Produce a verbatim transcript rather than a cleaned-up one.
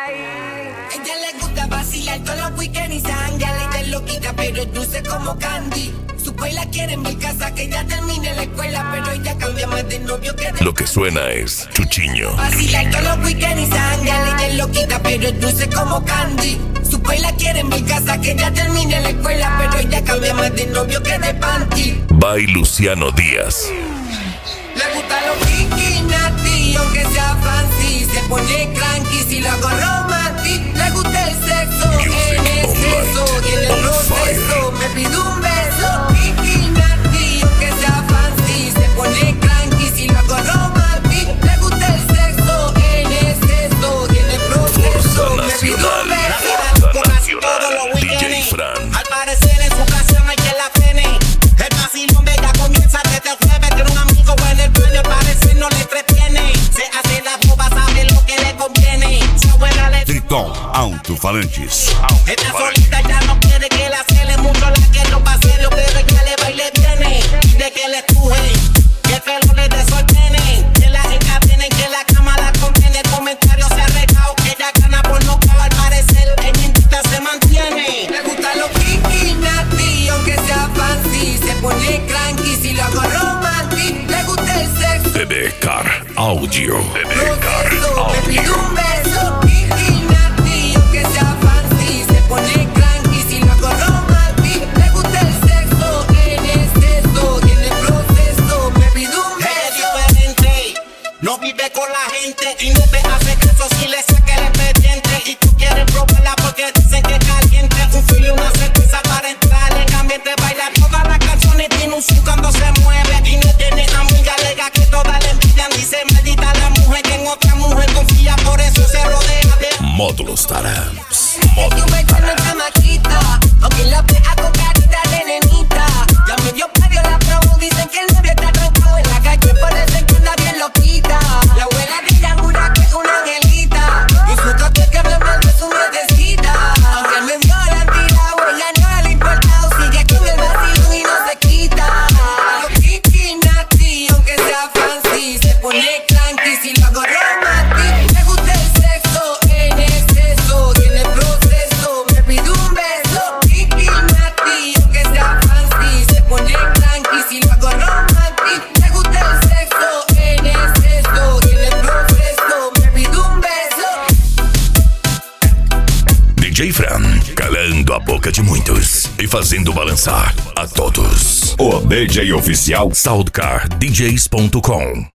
Ella le gusta vacilar todos los weekends y sangre. Le es loquita, pero es dulce como candy. Su la quiere en mi casa, que ya termine la escuela, pero ella cambia más de novio que de... Lo que suena es Chuchiño. Vacilar todos los weekends y sangre. Le es loquita, pero es dulce como candy. Su la quiere en mi casa, que ya termine la escuela, pero ella cambia más de novio que de panty. By Luciano Díaz. Le gusta lo kinky, natty, aunque sea fancy. Se pone cranky si lo hago romantic. Le gusta el sexo, en exceso. Y en el proceso me pide un beso. Kinky, natty, aunque sea fancy. Se pone cranky si lo hago romantic. Le gusta el sexo, en exceso. Y en el proceso me pide un beso. Fuerza Nacional, D J Fran. Al parecer en su canción hay que la frene. El vacilón de ella comienza desde el jueves. Tiene un amigo en el baño, al parecer no le entretiene. Se hace la boba, sabe lo que le conviene. Su abuela le Triton Alto-Falantes. Esta solita ya no quiere que la cele mucho, la que no pase serio, pero ella le va y le viene. De que le empuje, que el pelo le desordene. Que la encadenen, que la cama la contiene. El comentario se ha regado, que ella gana por no caber. Al parecer, ella invita se mantiene. Le gusta lo kinky, natty, aunque sea fancy. Se pone cranky si lo hago romantic. Le gusta el sexo. Bebé Car Audio. Bebé Car Proceso, me pide Audio. un beso. Kinky, natty, aunque sea fancy. Se pone cranky si lo hago romantic. Le gusta el sexo, en exceso. Y en el proceso me pide un Ella es beso. diferente, no vive con la gente y no te hace caso si le saca el expediente. Y tú quieres probarla porque dicen que es caliente. Un filo y una cerveza para entrar en ambiente. Baila todas las canciones, tiene un zoom cuando se mueve. Y no tiene amiga, alega que todas le envidian. Dice maldita la mujer que en otra mujer confía, por eso se rodea de... Módulos Tarams. Es Módulos que me llama chamaquita, aunque la vea con carita de nenita. Ya me dio pario la promo, dicen que el novio está trancado en la calle, parece que anda bien loquita. La abuela de ella jura que es una angelita, y su toque que habla mal de su madrecita. Aunque él me vio la tirado, ella no le ha importado, sigue con el vacilón y no se quita. Lo kinky, natty, aunque sea fancy, se pone cranky si lo hago romantic. Le gusta el sexo, en exceso, y en el proceso me pide un beso. Kinky, natty, aunque sea fancy, se pone cranky si lo hago romantic. Le gusta el sexo, en exceso, y en el proceso me pide un beso. D J Fran, calando a boca de muitos e fazendo balançar a todos. O D J oficial soundcar d js ponto com